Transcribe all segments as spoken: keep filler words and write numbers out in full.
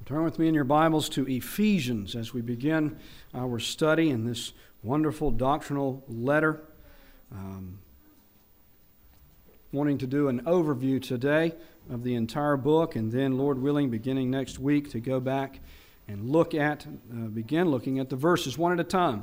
Turn with me in your Bibles to Ephesians as we begin our study in this wonderful doctrinal letter. Um, wanting to do an overview today of the entire book, and then, Lord willing, beginning next week to go back and look at, uh, begin looking at the verses one at a time.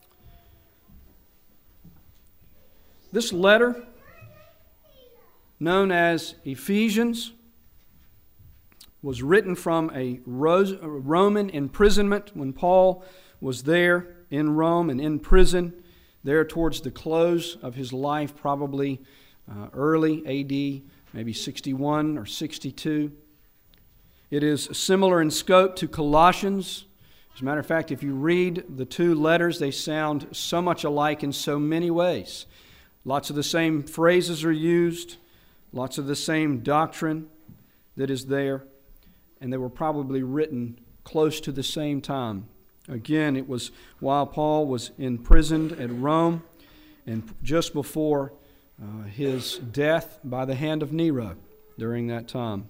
This letter, known as Ephesians, was written from a Roman imprisonment when Paul was there in Rome and in prison, there towards the close of his life, probably uh, early A D, maybe sixty-one or sixty-two. It is similar in scope to Colossians. As a matter of fact, if you read the two letters, they sound so much alike in so many ways. Lots of the same phrases are used, lots of the same doctrine that is there. And they were probably written close to the same time. Again, it was while Paul was imprisoned at Rome and just before uh, his death by the hand of Nero during that time.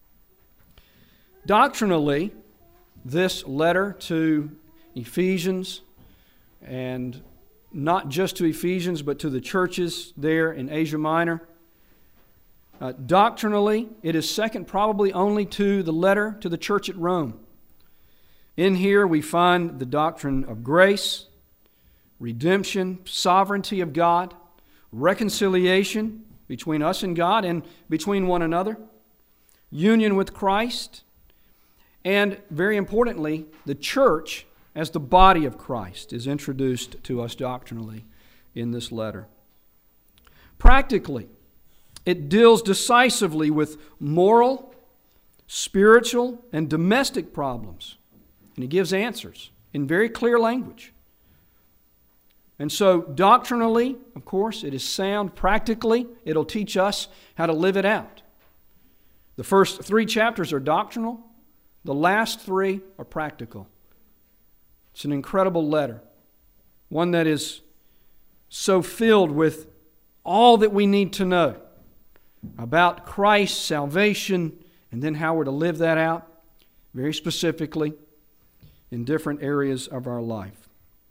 Doctrinally, this letter to Ephesians, and not just to Ephesians, but to the churches there in Asia Minor, Uh, doctrinally, it is second probably only to the letter to the church at Rome. In here we find the doctrine of grace, redemption, sovereignty of God, reconciliation between us and God and between one another, union with Christ, and very importantly, the church as the body of Christ is introduced to us doctrinally in this letter. Practically, it deals decisively with moral, spiritual, and domestic problems. And it gives answers in very clear language. And so doctrinally, of course, it is sound. Practically, it'll teach us how to live it out. The first three chapters are doctrinal. The last three are practical. It's an incredible letter. One that is so filled with all that we need to know about Christ's salvation, and then how we're to live that out very specifically in different areas of our life.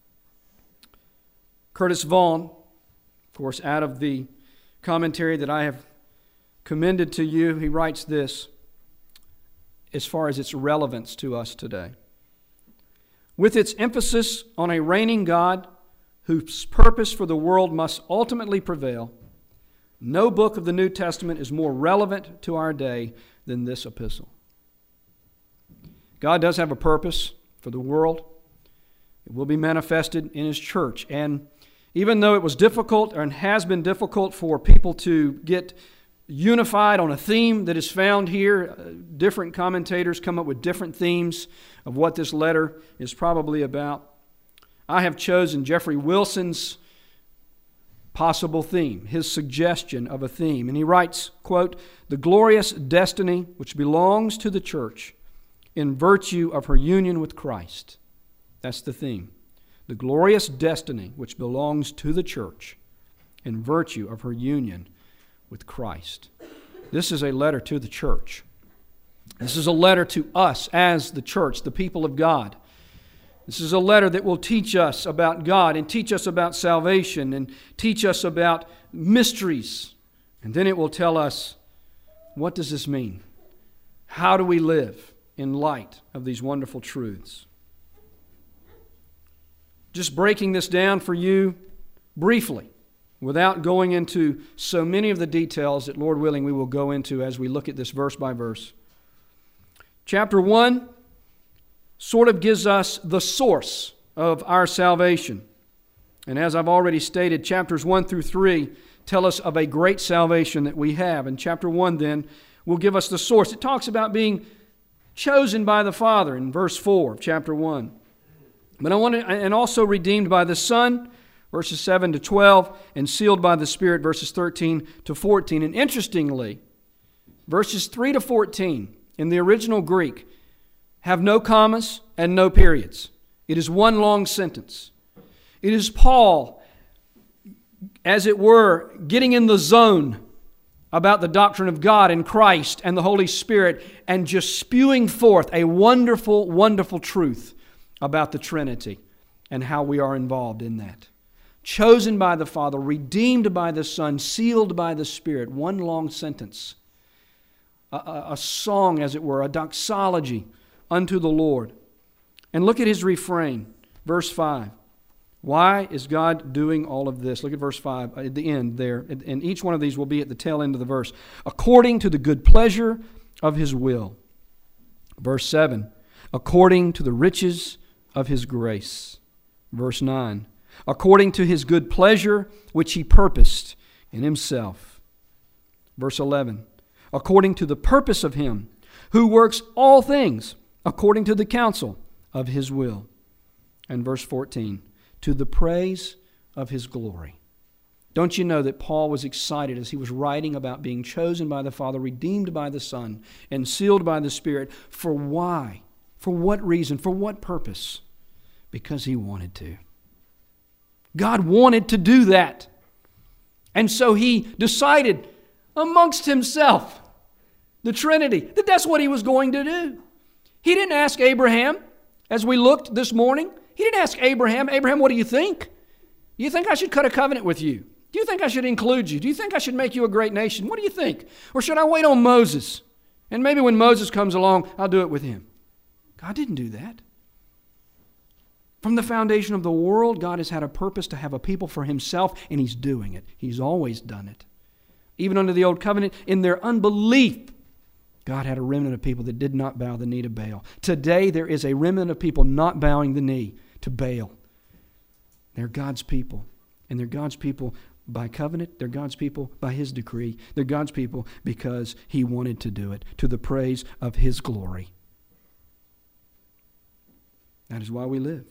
Curtis Vaughan, of course, out of the commentary that I have commended to you, he writes this as far as its relevance to us today. With its emphasis on a reigning God whose purpose for the world must ultimately prevail, no book of the New Testament is more relevant to our day than this epistle. God does have a purpose for the world. It will be manifested in His church. And even though it was difficult and has been difficult for people to get unified on a theme that is found here, uh, different commentators come up with different themes of what this letter is probably about. I have chosen Jeffrey Wilson's possible theme, his suggestion of a theme. And he writes, quote, "The glorious destiny which belongs to the church in virtue of her union with Christ." That's the theme. The glorious destiny which belongs to the church in virtue of her union with Christ. This is a letter to the church. This is a letter to us as the church, the people of God. This is a letter that will teach us about God and teach us about salvation and teach us about mysteries. And then it will tell us, what does this mean? How do we live in light of these wonderful truths? Just breaking this down for you briefly, without going into so many of the details that, Lord willing, we will go into as we look at this verse by verse. Chapter one sort of gives us the source of our salvation. And as I've already stated, chapters one through three tell us of a great salvation that we have. And chapter one then will give us the source. It talks about being chosen by the Father in verse four of chapter one. But I want to, and also redeemed by the Son, verses seven to twelve, and sealed by the Spirit, verses thirteen to fourteen. And interestingly, verses three to fourteen in the original Greek have no commas and no periods. It is one long sentence. It is Paul, as it were, getting in the zone about the doctrine of God and Christ and the Holy Spirit and just spewing forth a wonderful, wonderful truth about the Trinity and how we are involved in that. Chosen by the Father, redeemed by the Son, sealed by the Spirit. One long sentence. A, a, a song, as it were, a doxology unto the Lord. And look at his refrain, verse five. Why is God doing all of this? Look at verse five at the end there. And each one of these will be at the tail end of the verse. According to the good pleasure of His will. Verse seven. According to the riches of His grace. Verse nine. According to His good pleasure which He purposed in Himself. Verse eleven. According to the purpose of Him who works all things according to the counsel of His will. And verse fourteen. To the praise of His glory. Don't you know that Paul was excited as he was writing about being chosen by the Father, redeemed by the Son, and sealed by the Spirit? For why? For what reason? For what purpose? Because he wanted to. God wanted to do that. And so He decided amongst Himself, the Trinity, that that's what He was going to do. He didn't ask Abraham, as we looked this morning. He didn't ask Abraham, Abraham, what do you think? Do you think I should cut a covenant with you? Do you think I should include you? Do you think I should make you a great nation? What do you think? Or should I wait on Moses? And maybe when Moses comes along, I'll do it with him. God didn't do that. From the foundation of the world, God has had a purpose to have a people for Himself, and He's doing it. He's always done it. Even under the old covenant, in their unbelief, God had a remnant of people that did not bow the knee to Baal. Today, there is a remnant of people not bowing the knee to Baal. They're God's people. And they're God's people by covenant. They're God's people by His decree. They're God's people because He wanted to do it, to the praise of His glory. That is why we live.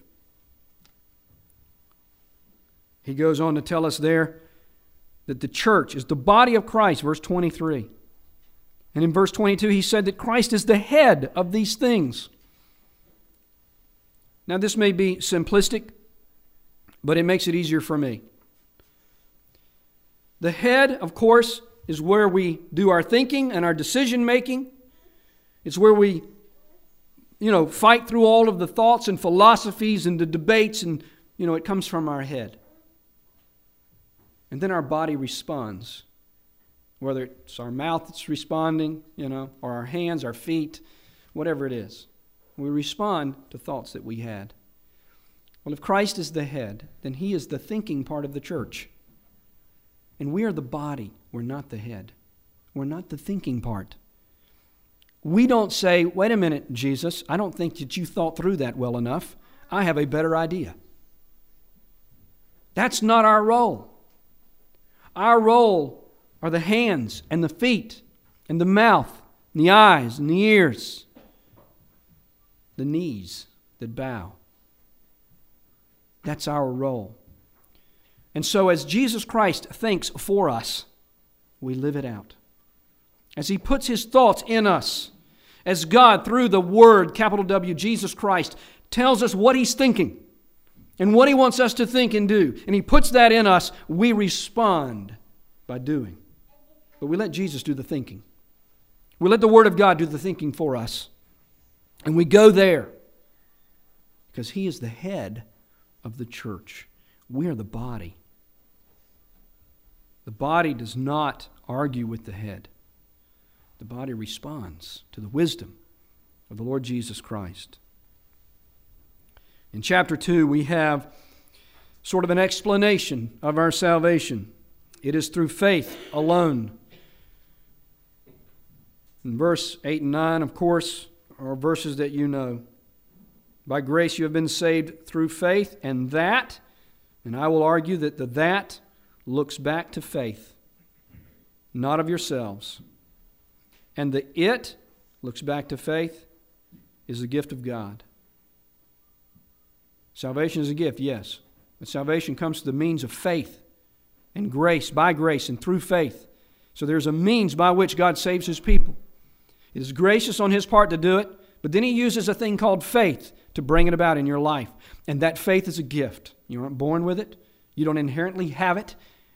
He goes on to tell us there that the church is the body of Christ, verse twenty-three. And in verse twenty-two, he said that Christ is the head of these things. Now, this may be simplistic, but it makes it easier for me. The head, of course, is where we do our thinking and our decision making. It's where we, you know, fight through all of the thoughts and philosophies and the debates, and, you know, it comes from our head. And then our body responds. Whether it's our mouth that's responding, you know, or our hands, our feet, whatever it is. We respond to thoughts that we had. Well, if Christ is the head, then He is the thinking part of the church. And we are the body. We're not the head. We're not the thinking part. We don't say, wait a minute, Jesus, I don't think that you thought through that well enough. I have a better idea. That's not our role. Our role are the hands and the feet and the mouth and the eyes and the ears, the knees that bow. That's our role. And so as Jesus Christ thinks for us, we live it out. As He puts His thoughts in us, as God, through the Word, capital W, Jesus Christ, tells us what He's thinking and what He wants us to think and do, and He puts that in us, we respond by doing. But we let Jesus do the thinking. We let the Word of God do the thinking for us. And we go there because He is the head of the church. We are the body. The body does not argue with the head. The body responds to the wisdom of the Lord Jesus Christ. In chapter two, we have sort of an explanation of our salvation. It is through faith alone. In verse eight and nine, of course, are verses that you know. By grace you have been saved through faith, and that, and I will argue that the that looks back to faith, not of yourselves. And the it looks back to faith is the gift of God. Salvation is a gift, yes. But salvation comes through the means of faith and grace, by grace and through faith. So there's a means by which God saves His people. It is gracious on His part to do it, but then He uses a thing called faith to bring it about in your life. And that faith is a gift. You aren't born with it. You don't inherently have it.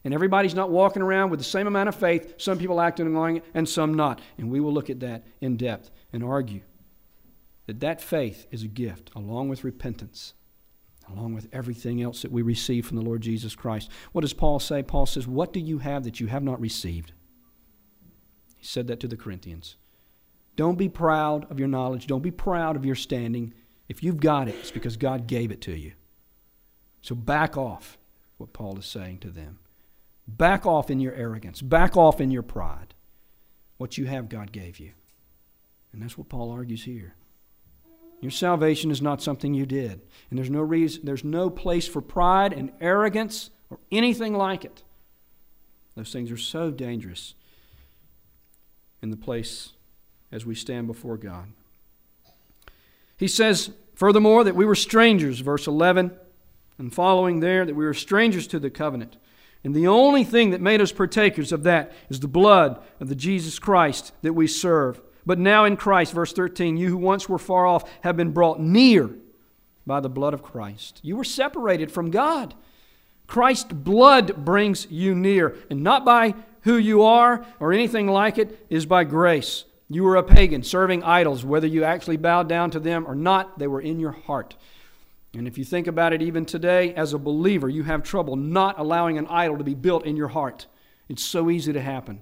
And everybody's not walking around with the same amount of faith, some people acting along it and some not. And we will look at that in depth and argue that that faith is a gift along with repentance, along with everything else that we receive from the Lord Jesus Christ. What does Paul say? Paul says, what do you have that you have not received? He said that to the Corinthians. Don't be proud of your knowledge. Don't be proud of your standing. If you've got it, it's because God gave it to you. So back off, what Paul is saying to them. Back off in your arrogance. Back off in your pride. What you have, God gave you. And that's what Paul argues here. Your salvation is not something you did. And there's no reason, there's no place for pride and arrogance or anything like it. Those things are so dangerous in the place as we stand before God. He says, furthermore, that we were strangers, verse eleven, and following there, that we were strangers to the covenant. And the only thing that made us partakers of that is the blood of the Jesus Christ that we serve. But now in Christ, verse thirteen, you who once were far off have been brought near by the blood of Christ. You were separated from God. Christ's blood brings you near, and not by who you are or anything like it, is by grace. You were a pagan, serving idols. Whether you actually bowed down to them or not, they were in your heart. And if you think about it even today, as a believer, you have trouble not allowing an idol to be built in your heart. It's so easy to happen.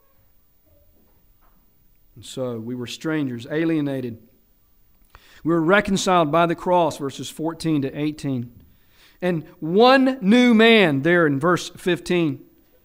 And so we were strangers, alienated. We were reconciled by the cross, verses fourteen to eighteen. And one new man there in verse fifteen.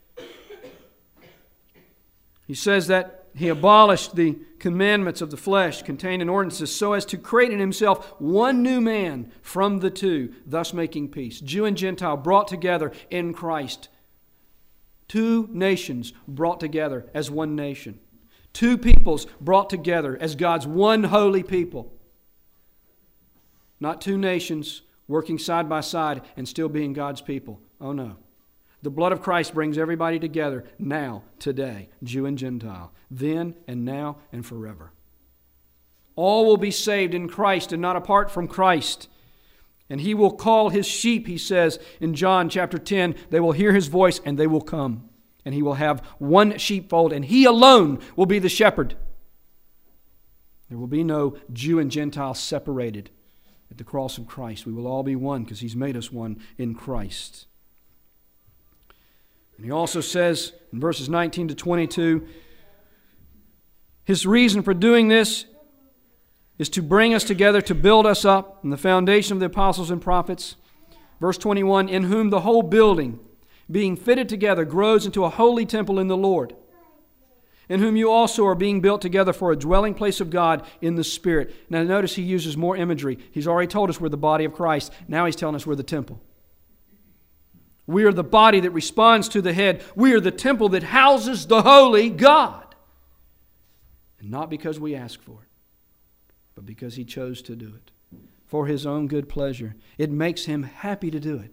He says that He abolished the commandments of the flesh contained in ordinances so as to create in Himself one new man from the two, thus making peace. Jew and Gentile brought together in Christ. Two nations brought together as one nation. Two peoples brought together as God's one holy people. Not two nations working side by side and still being God's people. Oh no. The blood of Christ brings everybody together now, today, Jew and Gentile, then and now and forever. All will be saved in Christ and not apart from Christ. And He will call His sheep, He says in John chapter ten, they will hear His voice and they will come. And He will have one sheepfold and He alone will be the shepherd. There will be no Jew and Gentile separated at the cross of Christ. We will all be one because He's made us one in Christ. And He also says in verses nineteen to twenty-two, His reason for doing this is to bring us together, to build us up in the foundation of the apostles and prophets. Verse twenty-one, in whom the whole building, being fitted together, grows into a holy temple in the Lord, in whom you also are being built together for a dwelling place of God in the Spirit. Now notice He uses more imagery. He's already told us we're the body of Christ. Now He's telling us we're the temple. We are the body that responds to the head. We are the temple that houses the holy God. And not because we ask for it, but because He chose to do it. For His own good pleasure. It makes Him happy to do it.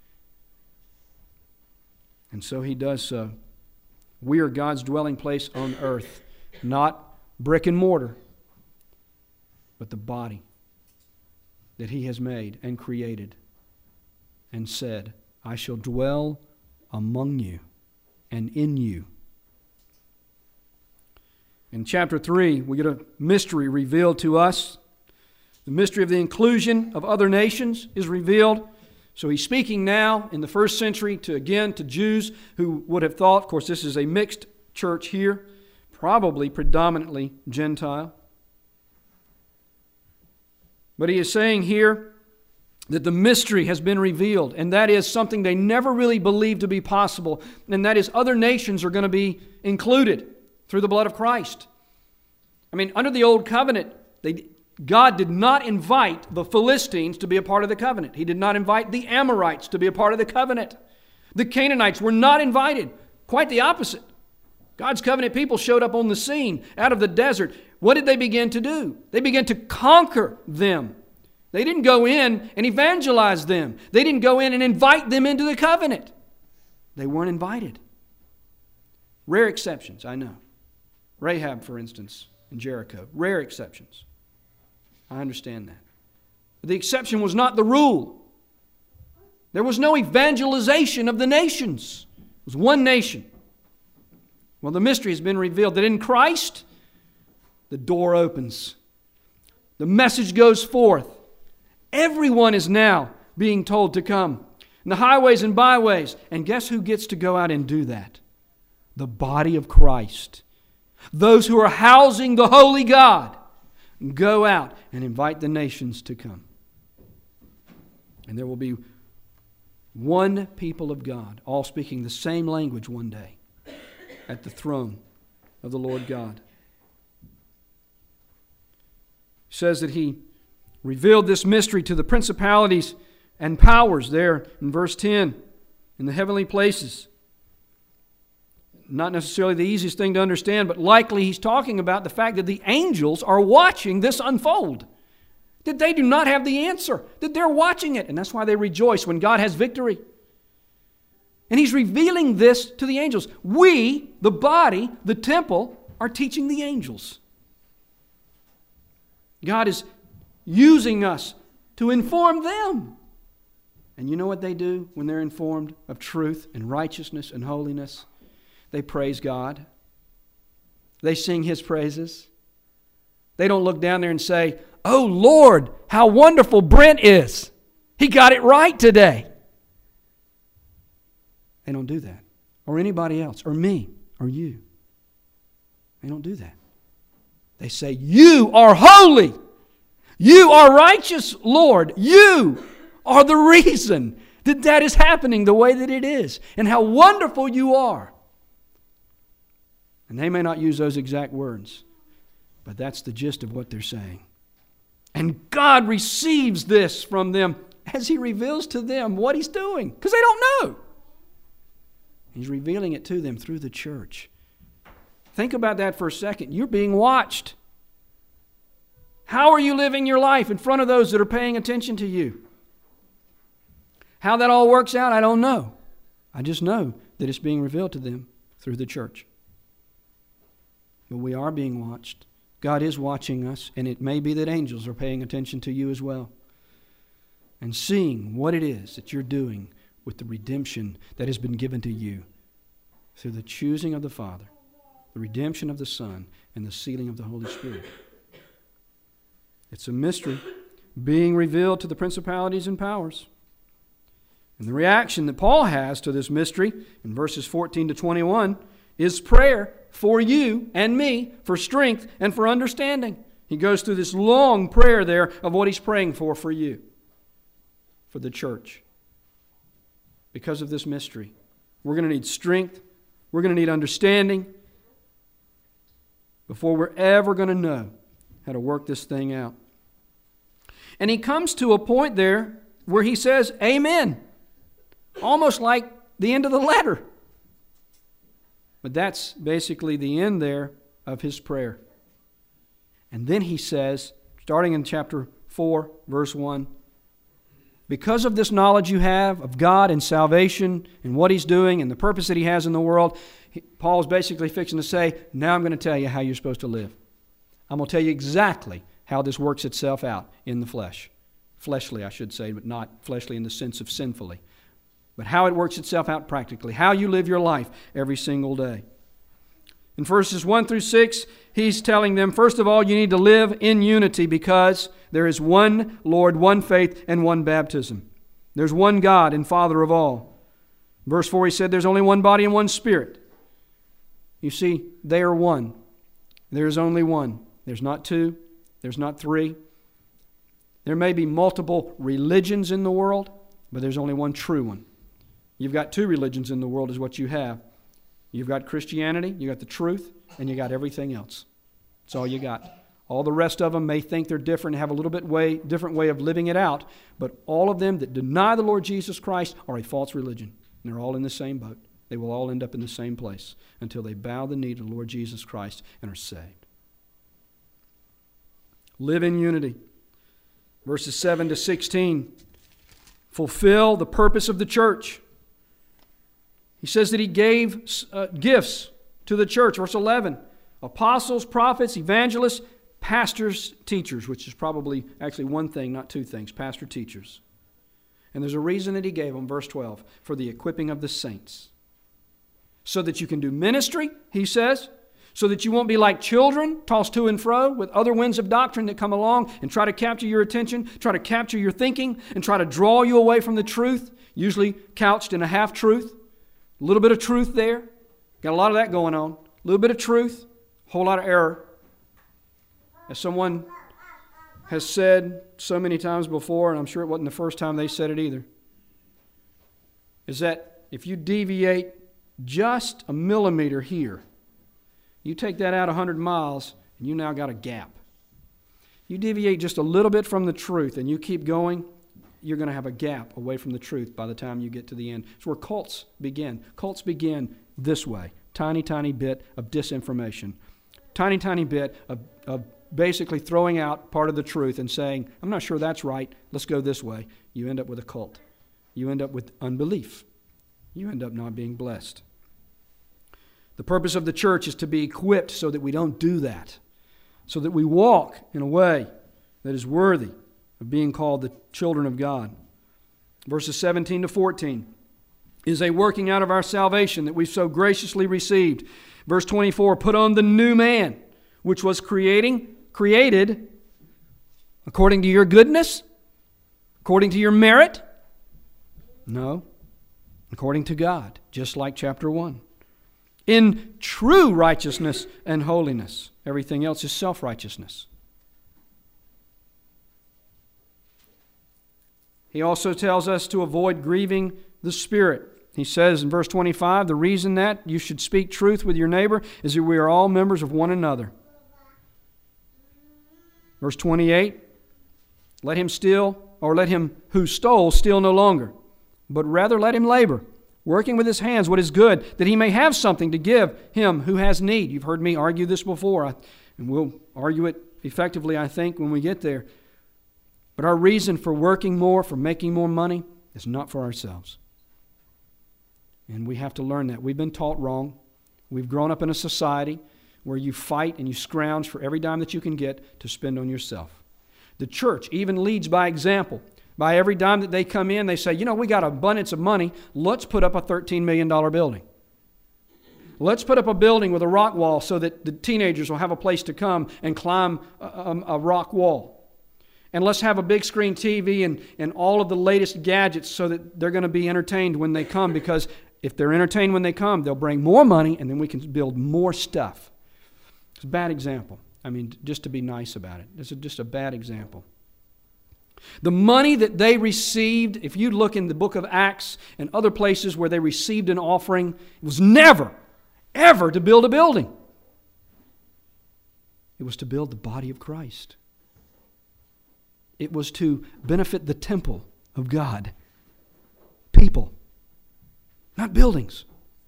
And so He does so. We are God's dwelling place on earth. Not brick and mortar, but the body that He has made and created and said, I shall dwell among you and in you. In chapter three, we get a mystery revealed to us. The mystery of the inclusion of other nations is revealed. So he's speaking now in the first century to, again, to Jews who would have thought, of course, this is a mixed church here, probably predominantly Gentile. But he is saying here that the mystery has been revealed, and that is something they never really believed to be possible, and that is other nations are going to be included through the blood of Christ. I mean, under the Old Covenant, they, God did not invite the Philistines to be a part of the covenant. He did not invite the Amorites to be a part of the covenant. The Canaanites were not invited. Quite the opposite. God's covenant people showed up on the scene out of the desert. What did they begin to do? They began to conquer them. They didn't go in and evangelize them. They didn't go in and invite them into the covenant. They weren't invited. Rare exceptions, I know. Rahab, for instance, in Jericho. Rare exceptions. I understand that. But the exception was not the rule. There was no evangelization of the nations was one nation. Well, the mystery has been revealed that in Christ, the door opens. The message goes forth. Everyone is now being told to come. In the highways and byways. And guess who gets to go out and do that? The body of Christ. Those who are housing the holy God. Go out and invite the nations to come. And there will be one people of God, all speaking the same language one day at the throne of the Lord God. It says that He revealed this mystery to the principalities and powers there in verse ten in the heavenly places. Not necessarily the easiest thing to understand, but likely He's talking about the fact that the angels are watching this unfold. That they do not have the answer. That they're watching it. And that's why they rejoice when God has victory. And He's revealing this to the angels. We, the body, the temple, are teaching the angels. God is using us to inform them. And you know what they do when they're informed of truth and righteousness and holiness? They praise God. They sing His praises. They don't look down there and say, "Oh Lord, how wonderful Brent is. He got it right today." They don't do that. Or anybody else. Or me. Or you. They don't do that. They say, "You are holy. You are righteous, Lord. You are the reason that that is happening the way that it is. And how wonderful you are." And they may not use those exact words, but that's the gist of what they're saying. And God receives this from them as He reveals to them what He's doing, because they don't know. He's revealing it to them through the church. Think about that for a second. You're being watched. How are you living your life in front of those that are paying attention to you? How that all works out, I don't know. I just know that it's being revealed to them through the church. But we are being watched. God is watching us, and it may be that angels are paying attention to you as well and seeing what it is that you're doing with the redemption that has been given to you through the choosing of the Father, the redemption of the Son, and the sealing of the Holy Spirit. It's a mystery being revealed to the principalities and powers. And the reaction that Paul has to this mystery in verses fourteen to twenty-one is prayer for you and me, for strength and for understanding. He goes through this long prayer there of what he's praying for for you, for the church. Because of this mystery, we're going to need strength, we're going to need understanding before we're ever going to know how to work this thing out. And he comes to a point there where he says, "Amen." Almost like the end of the letter. But that's basically the end there of his prayer. And then he says, starting in chapter four, verse one, because of this knowledge you have of God and salvation and what He's doing and the purpose that He has in the world, Paul's basically fixing to say, now I'm going to tell you how you're supposed to live. I'm going to tell you exactly how this works itself out in the flesh. Fleshly, I should say, but not fleshly in the sense of sinfully. But how it works itself out practically. How you live your life every single day. In verses one through six, he's telling them, first of all, you need to live in unity because there is one Lord, one faith, and one baptism. There's one God and Father of all. Verse four, he said, there's only one body and one Spirit. You see, they are one. There's only one. There's not two. There's not three. There may be multiple religions in the world, but there's only one true one. You've got two religions in the world is what you have. You've got Christianity, you got the truth, and you got everything else. That's all you got. All the rest of them may think they're different and have a little bit way, different way of living it out, but all of them that deny the Lord Jesus Christ are a false religion. And they're all in the same boat. They will all end up in the same place until they bow the knee to the Lord Jesus Christ and are saved. Live in unity. Verses seven to sixteen. Fulfill the purpose of the church. He says that He gave uh, gifts to the church. Verse eleven. Apostles, prophets, evangelists, pastors, teachers, which is probably actually one thing, not two things. Pastor, teachers. And there's a reason that He gave them. Verse twelve. For the equipping of the saints. so that you can do ministry, he says, so that you won't be like children tossed to and fro with other winds of doctrine that come along and try to capture your attention, try to capture your thinking, and try to draw you away from the truth, usually couched in a half-truth. A little bit of truth there. Got a lot of that going on. A little bit of truth, a whole lot of error. As someone has said so many times before, and I'm sure it wasn't the first time they said it either, is that if you deviate just a millimeter here, you take that out one hundred miles, and you now got a gap. You deviate just a little bit from the truth, and you keep going, you're going to have a gap away from the truth by the time you get to the end. It's where cults begin. Cults begin this way. Tiny, tiny bit of disinformation. Tiny, tiny bit of, of basically throwing out part of the truth and saying, I'm not sure that's right, let's go this way. You end up with a cult. You end up with unbelief. You end up not being blessed. The purpose of the church is to be equipped so that we don't do that, so that we walk in a way that is worthy of being called the children of God. Verses seventeen to fourteen is a working out of our salvation that we've so graciously received. Verse twenty-four, put on the new man, which was creating, created according to your goodness, according to your merit? No, according to God, just like chapter one. In true righteousness and holiness. Everything else is self-righteousness. He also tells us to avoid grieving the Spirit. He says in verse twenty-five, the reason that you should speak truth with your neighbor is that we are all members of one another. Verse twenty-eight, let him steal, or let him who stole steal no longer, but rather let him labor, working with his hands what is good, that he may have something to give him who has need. You've heard me argue this before, and we'll argue it effectively, I think, when we get there. But our reason for working more, for making more money, is not for ourselves. And we have to learn that. We've been taught wrong. We've grown up in a society where you fight and you scrounge for every dime that you can get to spend on yourself. The church even leads by example. By every dime that they come in, they say, you know, we got abundance of money. Let's put up a thirteen million dollars building. Let's put up a building with a rock wall so that the teenagers will have a place to come and climb a, a, a rock wall. And let's have a big screen T V and, and all of the latest gadgets so that they're going to be entertained when they come, because if they're entertained when they come, they'll bring more money and then we can build more stuff. It's a bad example. I mean, just to be nice about it. It's just a bad example. The money that they received, if you look in the book of Acts and other places where they received an offering, it was never, ever to build a building. It was to build the body of Christ. It was to benefit the temple of God. People, not buildings.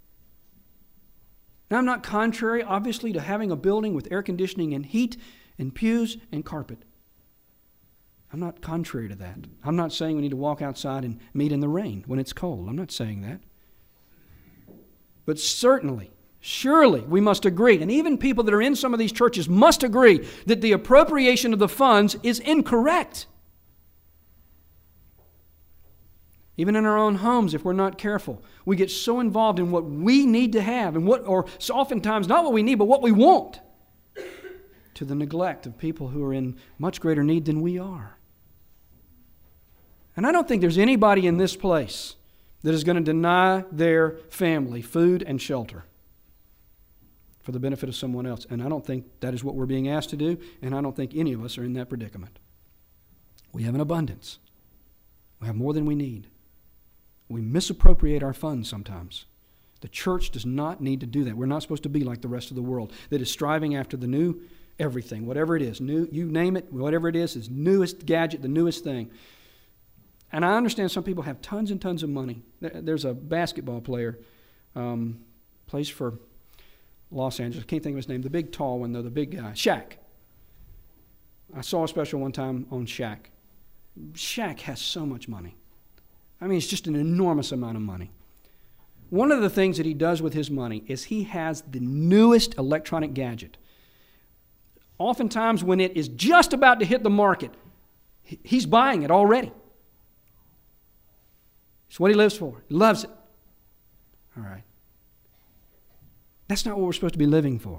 Now, I'm not contrary, obviously, to having a building with air conditioning and heat and pews and carpet. I'm not contrary to that. I'm not saying we need to walk outside and meet in the rain when it's cold. I'm not saying that. But certainly, surely we must agree, and even people that are in some of these churches must agree, that the appropriation of the funds is incorrect. Even in our own homes, if we're not careful, we get so involved in what we need to have, and what, or so oftentimes not what we need, but what we want, to the neglect of people who are in much greater need than we are. And I don't think there's anybody in this place that is going to deny their family food and shelter for the benefit of someone else. And I don't think that is what we're being asked to do, and I don't think any of us are in that predicament. We have an abundance. We have more than we need. We misappropriate our funds sometimes. The church does not need to do that. We're not supposed to be like the rest of the world that is striving after the new everything, whatever it is. New, you name it, whatever it is, is newest gadget, the newest thing. And I understand some people have tons and tons of money. There's a basketball player, um, plays for Los Angeles. I can't think of his name. The big tall one, though, the big guy. Shaq. I saw a special one time on Shaq. Shaq has so much money. I mean, it's just an enormous amount of money. One of the things that he does with his money is he has the newest electronic gadget. Oftentimes when it is just about to hit the market, he's buying it already. It's what he lives for. He loves it. All right. That's not what we're supposed to be living for.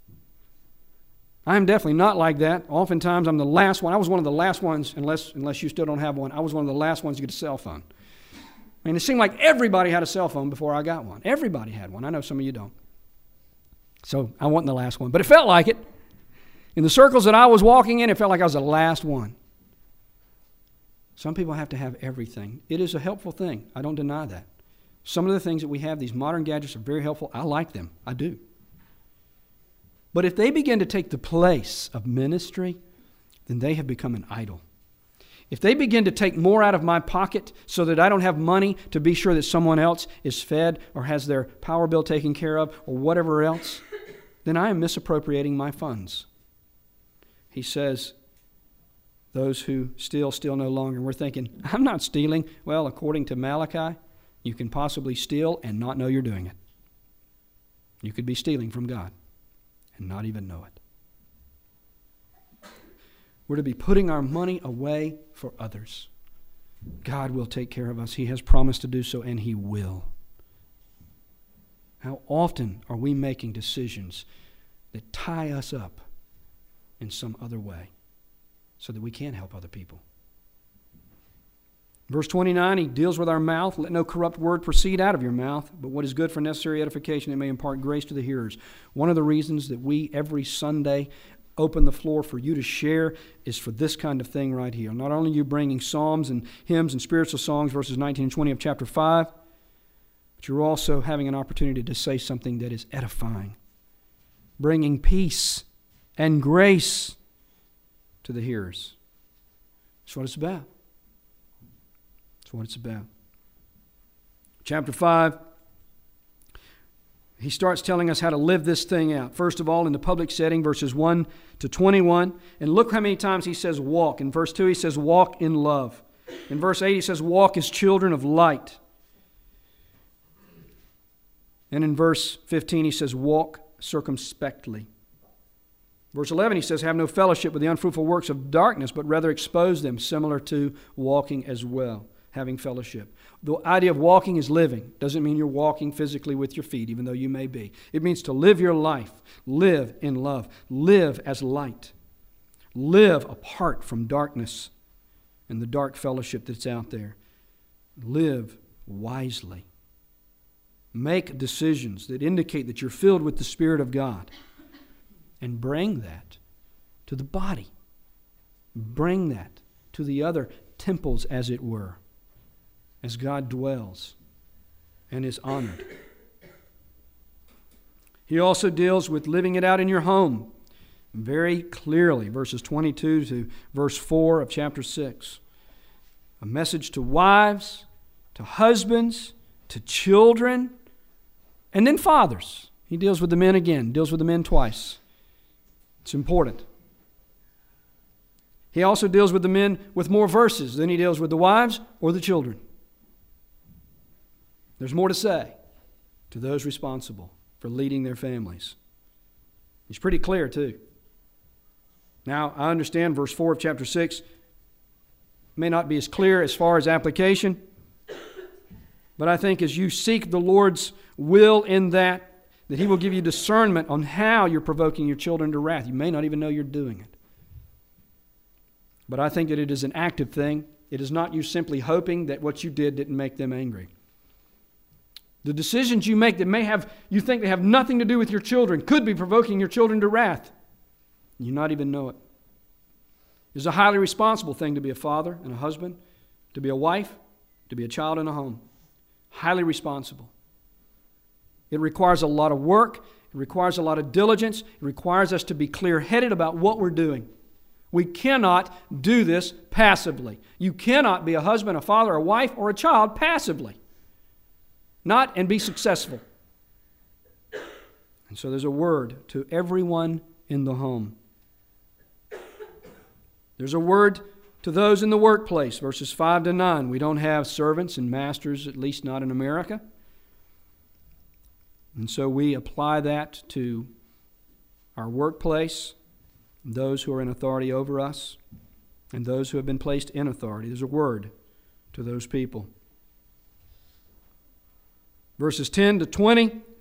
I'm definitely not like that. Oftentimes I'm the last one. I was one of the last ones, unless, unless you still don't have one, I was one of the last ones to get a cell phone. I mean, it seemed like everybody had a cell phone before I got one. Everybody had one. I know some of you don't. So I wasn't the last one. But it felt like it. In the circles that I was walking in, it felt like I was the last one. Some people have to have everything. It is a helpful thing. I don't deny that. Some of the things that we have, these modern gadgets, are very helpful. I like them. I do. But if they begin to take the place of ministry, then they have become an idol. If they begin to take more out of my pocket so that I don't have money to be sure that someone else is fed or has their power bill taken care of or whatever else, then I am misappropriating my funds. He says, those who steal, steal no longer. And we're thinking, I'm not stealing. Well, according to Malachi, you can possibly steal and not know you're doing it. You could be stealing from God and not even know it. We're to be putting our money away for others. God will take care of us. He has promised to do so, and He will. How often are we making decisions that tie us up in some other way so that we can't help other people? Verse twenty-nine, he deals with our mouth. Let no corrupt word proceed out of your mouth, but what is good for necessary edification, it may impart grace to the hearers. One of the reasons that we every Sunday open the floor for you to share is for this kind of thing right here. Not only are you bringing psalms and hymns and spiritual songs, verses nineteen and twenty of chapter five, but you're also having an opportunity to say something that is edifying, bringing peace and grace to the hearers. That's what it's about. That's what it's about. Chapter five, he starts telling us how to live this thing out. First of all, in the public setting, verses one to twenty-one. And look how many times he says walk. In verse two, he says walk in love. In verse eight, he says walk as children of light. And in verse fifteen, he says walk circumspectly. Verse eleven, he says have no fellowship with the unfruitful works of darkness, but rather expose them, similar to walking as well. Having fellowship. The idea of walking is living. Doesn't mean you're walking physically with your feet, even though you may be. It means to live your life. Live in love. Live as light. Live apart from darkness and the dark fellowship that's out there. Live wisely. Make decisions that indicate that you're filled with the Spirit of God. And bring that to the body. Bring that to the other temples, as it were, as God dwells and is honored. He also deals with living it out in your home very clearly, verses twenty-two to verse four of chapter six. A message to wives, to husbands, to children, and then fathers. He deals with the men again, deals with the men twice. It's important. He also deals with the men with more verses than he deals with the wives or the children. There's more to say to those responsible for leading their families. He's pretty clear, too. Now, I understand verse four of chapter six may not be as clear as far as application, but I think as you seek the Lord's will in that, that He will give you discernment on how you're provoking your children to wrath. You may not even know you're doing it. But I think that it is an active thing. It is not you simply hoping that what you did didn't make them angry. The decisions you make that may have, you think they have nothing to do with your children, could be provoking your children to wrath. You not even know it. It's a highly responsible thing to be a father and a husband, to be a wife, to be a child in a home. Highly responsible. It requires a lot of work. It requires a lot of diligence. It requires us to be clear-headed about what we're doing. We cannot do this passively. You cannot be a husband, a father, a wife, or a child passively. Not and be successful. And so there's a word to everyone in the home. There's a word to those in the workplace, verses five to nine. We don't have servants and masters, at least not in America. And so we apply that to our workplace, those who are in authority over us, and those who have been placed in authority. There's a word to those people. Verses ten to twenty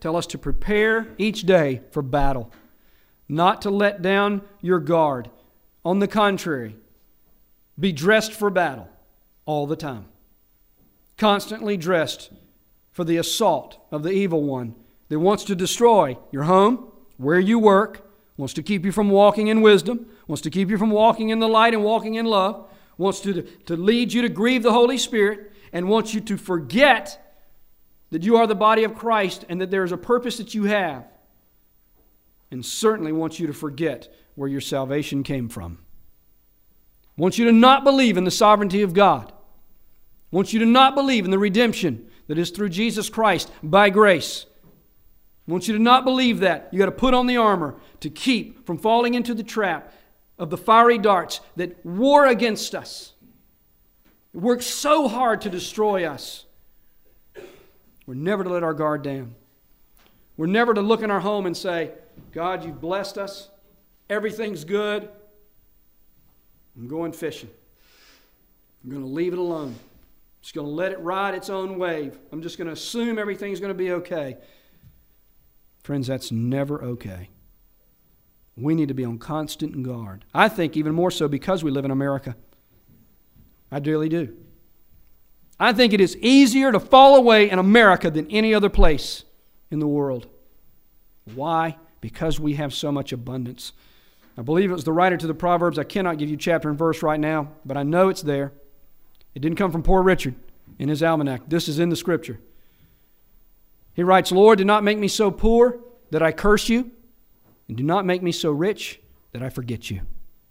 tell us to prepare each day for battle, not to let down your guard. On the contrary, be dressed for battle all the time. Constantly dressed for the assault of the evil one that wants to destroy your home, where you work, wants to keep you from walking in wisdom, wants to keep you from walking in the light and walking in love, wants to, to lead you to grieve the Holy Spirit, and wants you to forget that you are the body of Christ and that there is a purpose that you have, and certainly wants you to forget where your salvation came from. Wants you to not believe in the sovereignty of God. Wants you to not believe in the redemption that is through Jesus Christ by grace. Wants you to not believe that. You've got to put on the armor to keep from falling into the trap of the fiery darts that war against us. It works so hard to destroy us. We're never to let our guard down. We're never to look in our home and say, God, you've blessed us. Everything's good. I'm going fishing. I'm going to leave it alone. I'm just going to let it ride its own wave. I'm just going to assume everything's going to be okay. Friends, that's never okay. We need to be on constant guard. I think even more so because we live in America. I really do. I think it is easier to fall away in America than any other place in the world. Why? Because we have so much abundance. I believe it was the writer to the Proverbs. I cannot give you chapter and verse right now, but I know it's there. It didn't come from Poor Richard in his almanac. This is in the Scripture. He writes, Lord, do not make me so poor that I curse you, and do not make me so rich that I forget you.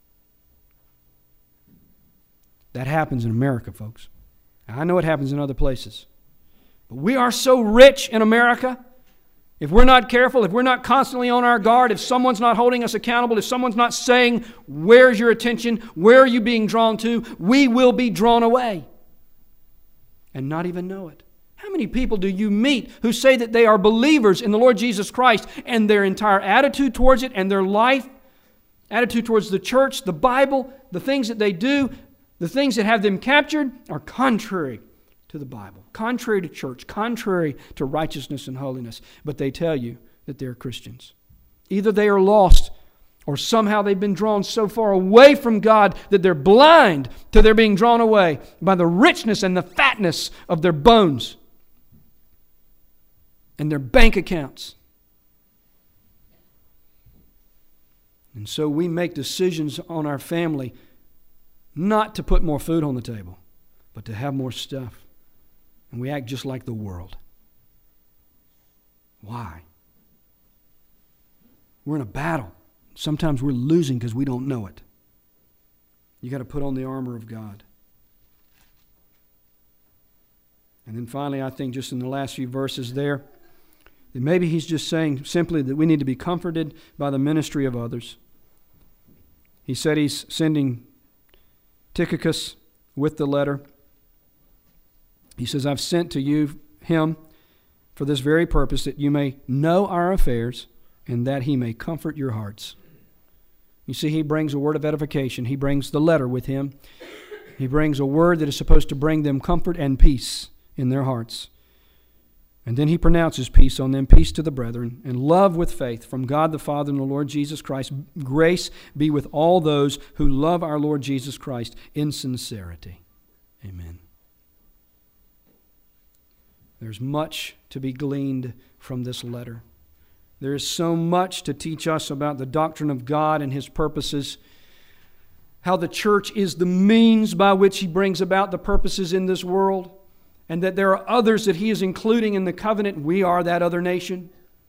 That happens in America, folks. I know it happens in other places. But we are so rich in America. If we're not careful, if we're not constantly on our guard, if someone's not holding us accountable, if someone's not saying, where's your attention, where are you being drawn to, we will be drawn away and not even know it. How many people do you meet who say that they are believers in the Lord Jesus Christ, and their entire attitude towards it and their life, attitude towards the church, the Bible, the things that they do, the things that have them captured are contrary to the Bible, contrary to church, contrary to righteousness and holiness. But they tell you that they're Christians. Either they are lost, or somehow they've been drawn so far away from God that they're blind to their being drawn away by the richness and the fatness of their bones and their bank accounts. And so we make decisions on our family not to put more food on the table, but to have more stuff. And we act just like the world. Why? We're in a battle. Sometimes we're losing because we don't know it. You got to put on the armor of God. And then finally, I think just in the last few verses there, that maybe he's just saying simply that we need to be comforted by the ministry of others. He said he's sending Tychicus with the letter. He says, I've sent to you him for this very purpose, that you may know our affairs and that he may comfort your hearts. You see, he brings a word of edification. He brings the letter with him. He brings a word that is supposed to bring them comfort and peace in their hearts. And then he pronounces peace on them, peace to the brethren, and love with faith from God the Father and the Lord Jesus Christ. Grace be with all those who love our Lord Jesus Christ in sincerity. Amen. There's much to be gleaned from this letter. There is so much to teach us about the doctrine of God and His purposes, how the church is the means by which He brings about the purposes in this world, and that there are others that He is including in the covenant. We are that other nation.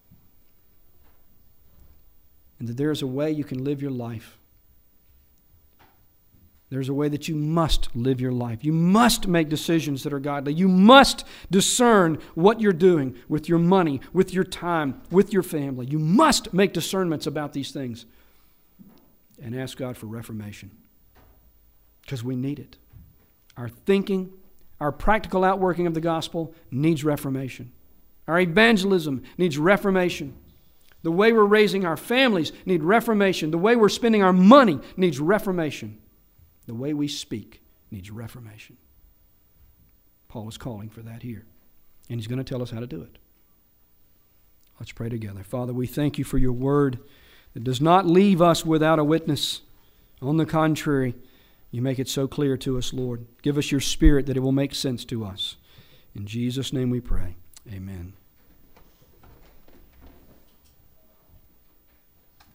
And that there is a way you can live your life. There's a way that you must live your life. You must make decisions that are godly. You must discern what you're doing with your money, with your time, with your family. You must make discernments about these things and ask God for reformation, because we need it. Our thinking, our practical outworking of the gospel needs reformation. Our evangelism needs reformation. The way we're raising our families needs reformation. The way we're spending our money needs reformation. The way we speak needs reformation. Paul is calling for that here. And he's going to tell us how to do it. Let's pray together. Father, we thank you for your word that does not leave us without a witness. On the contrary, you make it so clear to us, Lord. Give us your Spirit that it will make sense to us. In Jesus' name we pray. Amen.